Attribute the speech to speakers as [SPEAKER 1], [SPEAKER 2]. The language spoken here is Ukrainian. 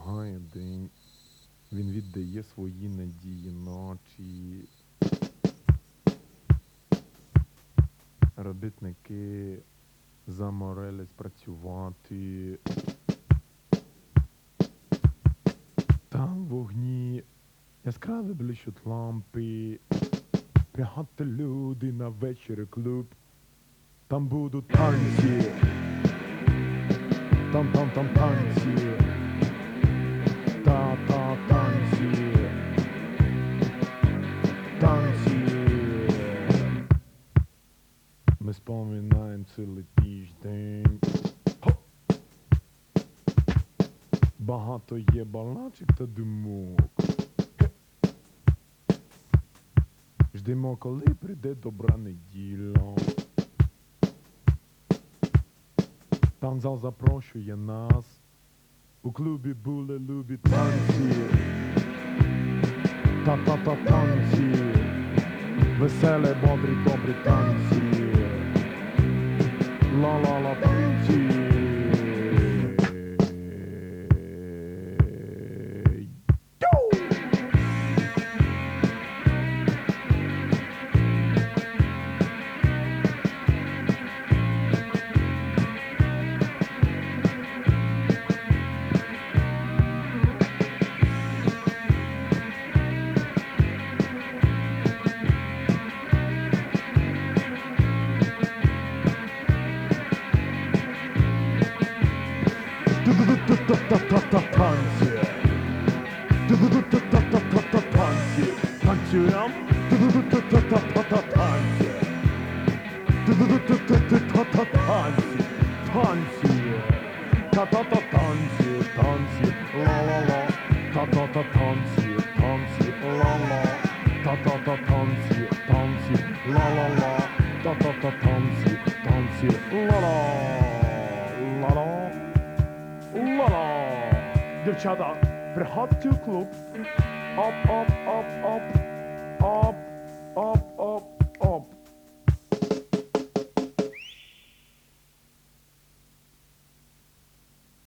[SPEAKER 1] Пробігає день, він віддає свої надії ночі. Робітники заморились працювати. Там вогні яскраві блищуть лампи. Приходьте, люди, на вечір клуб. Там будуть танці. Там танці. Танці. Танці. Ми споминаємо цілий тиждень. Хоп! Багато є балачок та думок. Ждемо, коли прийде добра неділя. Танцзал запрошує нас. У клубі були любі танці. Танці. Веселі, бодрі, добрі танці. Ла-ла-ла танці. Танці. Танці. Танцюємо. Танці. Танці. Танці. Танці. Танці. Ла-ла-ла. Танці. Танці. Ла-ла. Танці. Танці. Ла-ла-ла. Танці. Танці. Ла-ла. Ла-ла. Ла-ла! Дівчата, приходьте в клуб. Оп, оп, оп, оп.